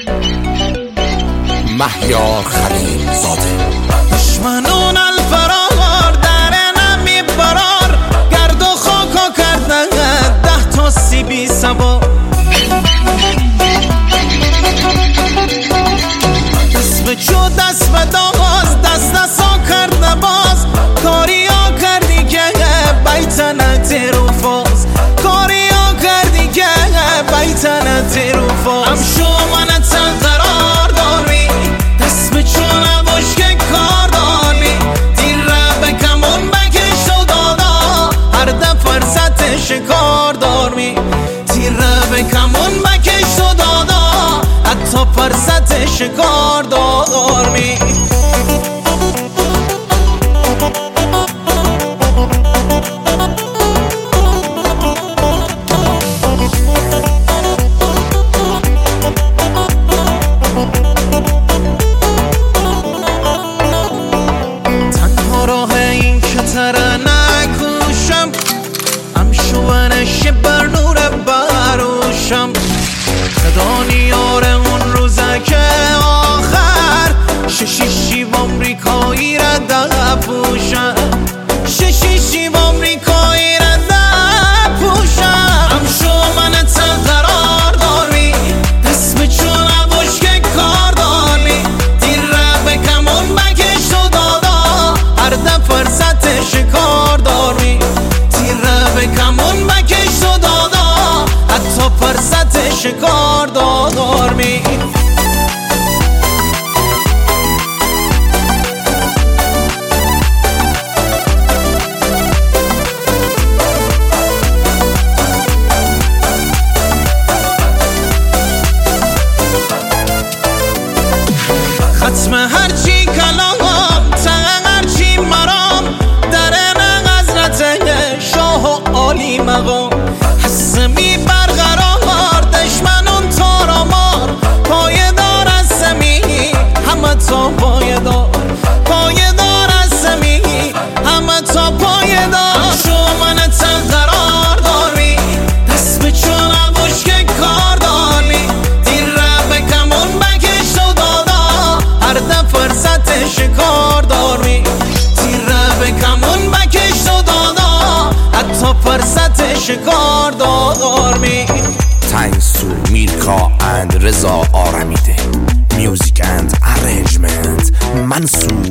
مهیار خلیل زاده. دشمنون الفرار در نمی برار، گرد و خاکا کردن 10 تا سیبی سوار. دست به چو دست به داز، دستا کرد باز. کاریا کردی که بیتنت رو فاز، کاریا کردی که بیتنت رو فاز. هم شو منت قرار داری، دست به چو نباش که کار داری. دیر به کمون بکش و دادا، هر ده فرصت شکار داری. تیر به کمون بکش و دادا، حتی فرصت شکار داری. تنها راه این که تره نکوشم، امشوانش بر نور بروشم. خدا نیار اون روزه که آخر ششیشی و امریکایی را دپوشم، ششیشی و امریکایی را دپوشم. هم شو منت قرار داری، دست به چو نباش که کار داری. دیر به کمون بکش و دادا، هر ده فرصت شکار داری. تیر به کمون بکش و دادا، حتی فرصت شکار داری. ختم هرچی کلام تغییر هرچی مرام، در حضرت شاه و عالی مقام. حسمی برقرار دشمنون تارامار، پایدار از زمینی همه تا پایدار، پایدار از زمینی همه تا پایدار. شو منت قرار داری، دست به چو نباش که کار داری. دیر به کمون بکش و دادا، هر ده فرصت شکار داری. تیر به کمون بکش و دادا، حتی فرصت شکار داری. تنسو میرکا اند رضا آرمیده. میوزیک اند ارنجمنت منصور